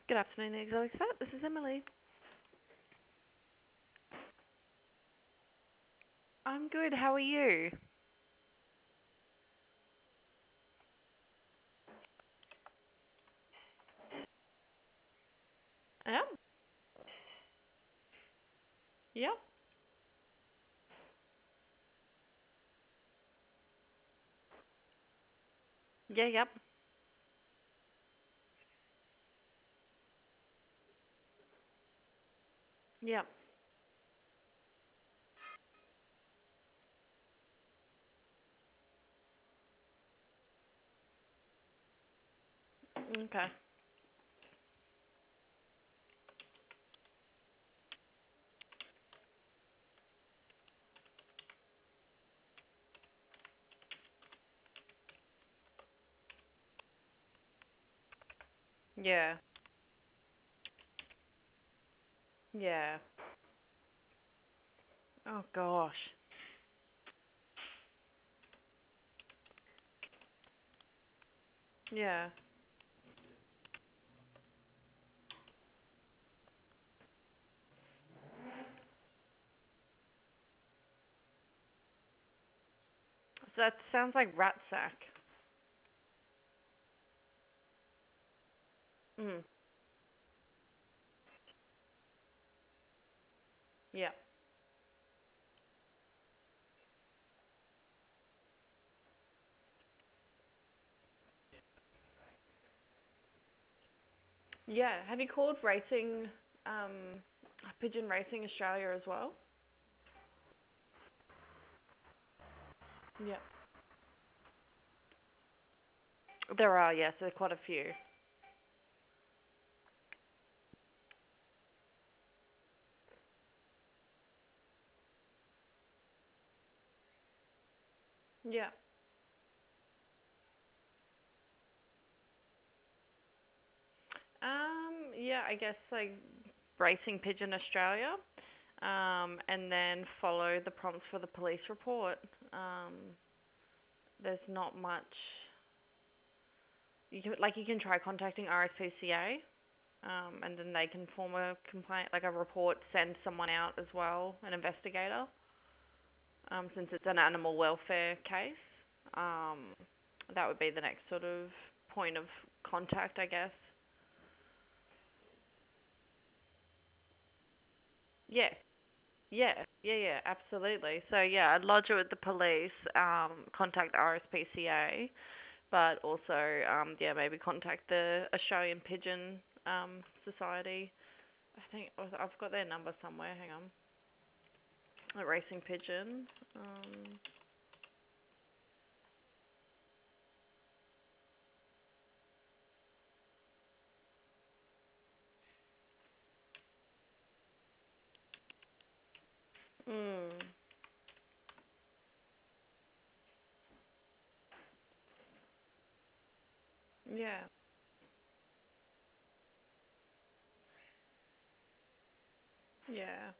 Good afternoon, Exotic Vet. This is Emily. I'm good. How are you? Yeah. Yep. Yeah. Yep. Yep. Okay. Yeah. Yeah. Oh gosh. Yeah. So that sounds like rat sack. Mm. Yeah. Yeah. Have you called racing, Pigeon Racing Australia as well? Yeah. There are, yes. There are quite a few. Yeah. Yeah, I guess like Racing Pigeon Australia. And then follow the prompts for the police report. Um, there's not much. You can try contacting RSPCA, and then they can form a complaint, like a report, send someone out as well, an investigator, since it's an animal welfare case. Um, that would be the next sort of point of contact, I guess. Yeah, yeah, absolutely. So yeah, I'd lodge it with the police, contact RSPCA, but also, yeah, maybe contact the Australian Pigeon Society. I think I've got their number somewhere. Hang on. The Racing Pigeon. Mm, yeah, yeah.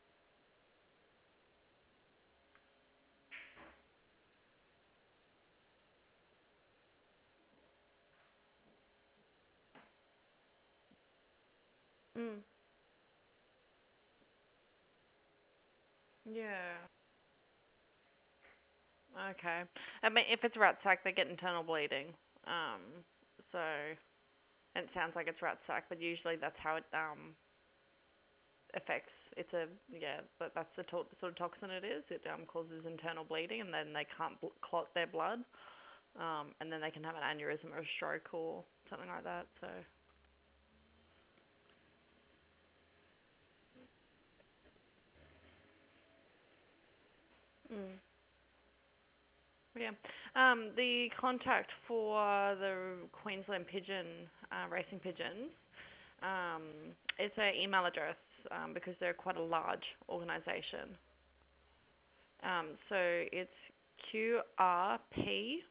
Mm, yeah. Okay. I mean, if it's rat sack, they get internal bleeding. So and it sounds like it's rat sack, but usually that's how it affects. It's a yeah, but that's the sort of toxin it is. It causes internal bleeding, and then they can't clot their blood. And then they can have an aneurysm or a stroke or something like that. So, mm, yeah. The contact for the Queensland Pigeon Racing Pigeons, um, it's an email address because they're quite a large organisation. So it's QRPF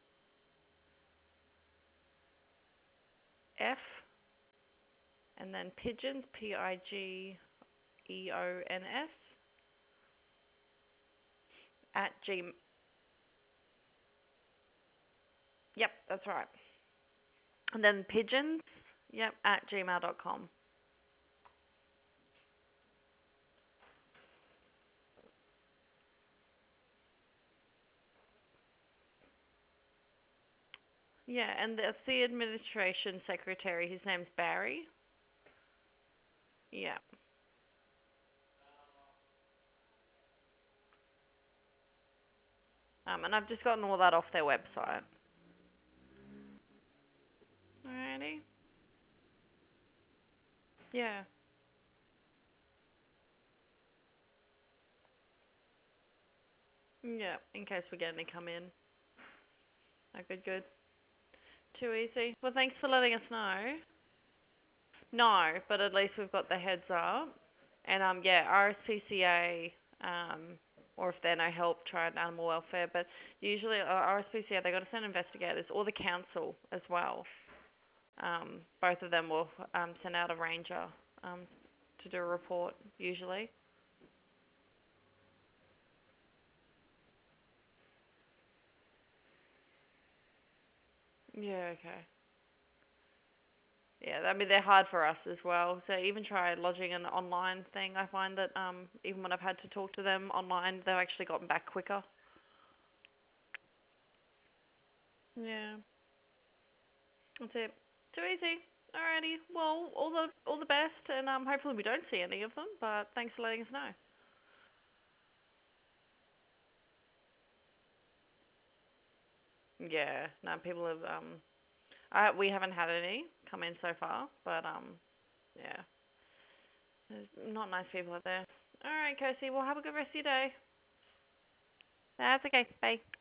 and then pigeons PIGEONS at G. Yep, that's right. And then pigeons. Yep, at gmail.com. Yeah, and that's the administration secretary. His name's Barry. Yeah. And I've just gotten all that off their website. Alrighty. Yeah. Yeah, in case we get any come in. Oh, good, good. Too easy. Well, thanks for letting us know. No, but at least we've got the heads up. And yeah, RSPCA, or if they're no help, try an animal welfare. But usually RSPCA, they got to send investigators, or the council as well. Both of them will send out a ranger um, to do a report usually. Yeah, okay. Yeah, I mean they're hard for us as well. So even try lodging an online thing. I find that even when I've had to talk to them online, they've actually gotten back quicker. Yeah, that's it. Too easy. Alrighty. Well, all the best, and hopefully we don't see any of them. But thanks for letting us know. Yeah. No, people have we haven't had any come in so far, but yeah, there's not nice people out there. All right, Kirsty. Well, have a good rest of your day. That's okay. Bye.